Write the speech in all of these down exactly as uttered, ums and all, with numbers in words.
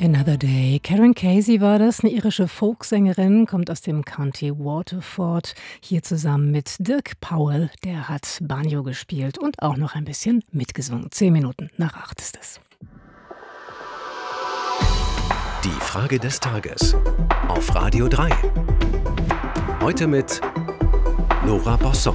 Another Day. Karen Casey war das, eine irische Folksängerin, kommt aus dem County Waterford, hier zusammen mit Dirk Powell, der hat Banjo gespielt und auch noch ein bisschen mitgesungen. Zehn Minuten nach acht ist es. Die Frage des Tages auf Radio drei. Heute mit Nora Bosson.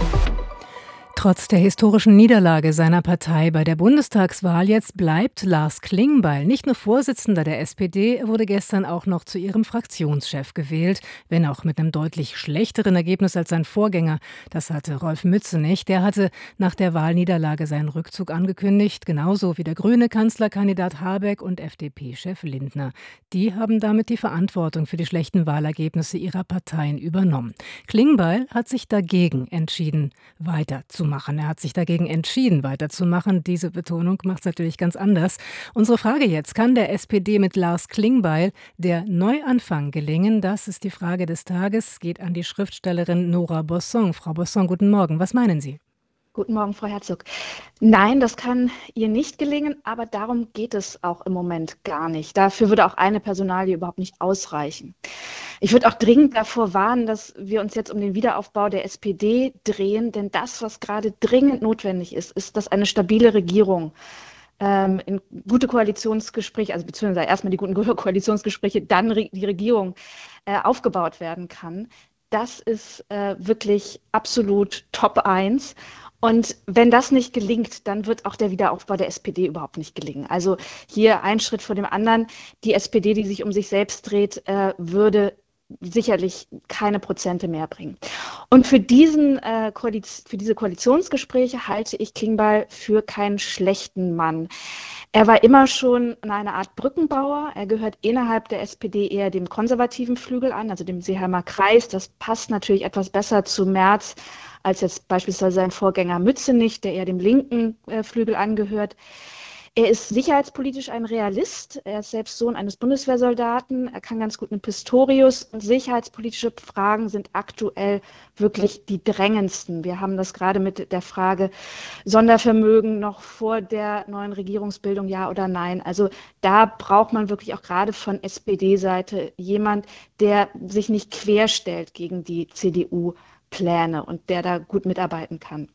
Trotz der historischen Niederlage seiner Partei bei der Bundestagswahl jetzt bleibt Lars Klingbeil nicht nur Vorsitzender der S P D, er wurde gestern auch noch zu ihrem Fraktionschef gewählt, wenn auch mit einem deutlich schlechteren Ergebnis als sein Vorgänger. Das hatte Rolf Mützenich. Der hatte nach der Wahlniederlage seinen Rückzug angekündigt, genauso wie der grüne Kanzlerkandidat Habeck und F D P-Chef Lindner. Die haben damit die Verantwortung für die schlechten Wahlergebnisse ihrer Parteien übernommen. Klingbeil hat sich dagegen entschieden, weiterzumachen. Er hat sich dagegen entschieden, weiterzumachen. Diese Betonung macht es natürlich ganz anders. Unsere Frage jetzt: Kann der S P D mit Lars Klingbeil der Neuanfang gelingen? Das ist die Frage des Tages. Geht an die Schriftstellerin Nora Bosson. Frau Bosson, guten Morgen. Was meinen Sie? Guten Morgen, Frau Herzog. Nein, das kann ihr nicht gelingen, aber darum geht es auch im Moment gar nicht. Dafür würde auch eine Personalie überhaupt nicht ausreichen. Ich würde auch dringend davor warnen, dass wir uns jetzt um den Wiederaufbau der S P D drehen, denn das, was gerade dringend notwendig ist, ist, dass eine stabile Regierung ähm, in gute Koalitionsgespräche, also beziehungsweise erstmal die guten Koalitionsgespräche, dann re- die Regierung äh, aufgebaut werden kann. Das ist äh, wirklich absolut Top eins. Und wenn das nicht gelingt, dann wird auch der Wiederaufbau der S P D überhaupt nicht gelingen. Also hier ein Schritt vor dem anderen. Die S P D, die sich um sich selbst dreht, äh, würde sicherlich keine Prozente mehr bringen. Und für, diesen, äh, Koaliz- für diese Koalitionsgespräche halte ich Klingbeil für keinen schlechten Mann. Er war immer schon eine Art Brückenbauer. Er gehört innerhalb der S P D eher dem konservativen Flügel an, also dem Seeheimer Kreis. Das passt natürlich etwas besser zu Merz als jetzt beispielsweise sein Vorgänger Mützenich, der eher dem linken äh, Flügel angehört. Er ist sicherheitspolitisch ein Realist. Er ist selbst Sohn eines Bundeswehrsoldaten. Er kann ganz gut mit Pistorius. Und sicherheitspolitische Fragen sind aktuell wirklich die drängendsten. Wir haben das gerade mit der Frage Sondervermögen noch vor der neuen Regierungsbildung, ja oder nein. Also da braucht man wirklich auch gerade von S P D-Seite jemand, der sich nicht querstellt gegen die C D U-Pläne und der da gut mitarbeiten kann.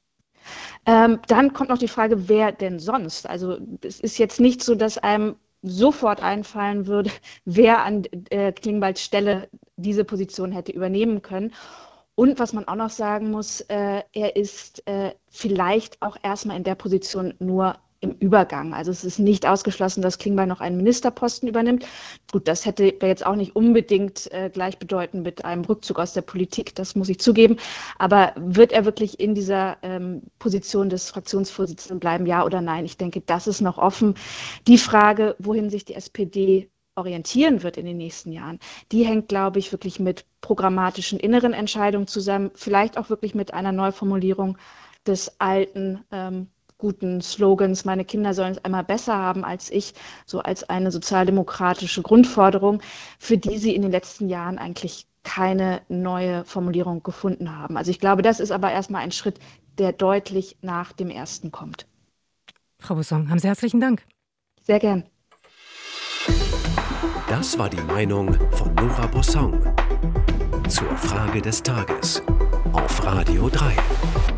Ähm, dann kommt noch die Frage, wer denn sonst? Also es ist jetzt nicht so, dass einem sofort einfallen würde, wer an äh, Klingbeils Stelle diese Position hätte übernehmen können. Und was man auch noch sagen muss, äh, er ist äh, vielleicht auch erstmal in der Position nur im Übergang. Also es ist nicht ausgeschlossen, dass Klingbeil noch einen Ministerposten übernimmt. Gut, das hätte jetzt auch nicht unbedingt äh, gleichbedeutend mit einem Rückzug aus der Politik, das muss ich zugeben. Aber wird er wirklich in dieser ähm, Position des Fraktionsvorsitzenden bleiben, ja oder nein? Ich denke, das ist noch offen. Die Frage, wohin sich die S P D orientieren wird in den nächsten Jahren, die hängt, glaube ich, wirklich mit programmatischen inneren Entscheidungen zusammen, vielleicht auch wirklich mit einer Neuformulierung des alten ähm, guten Slogans, meine Kinder sollen es einmal besser haben als ich, so als eine sozialdemokratische Grundforderung, für die sie in den letzten Jahren eigentlich keine neue Formulierung gefunden haben. Also ich glaube, das ist aber erstmal ein Schritt, der deutlich nach dem ersten kommt. Frau Bosson, haben Sie herzlichen Dank. Sehr gern. Das war die Meinung von Nora Bosson zur Frage des Tages auf Radio drei.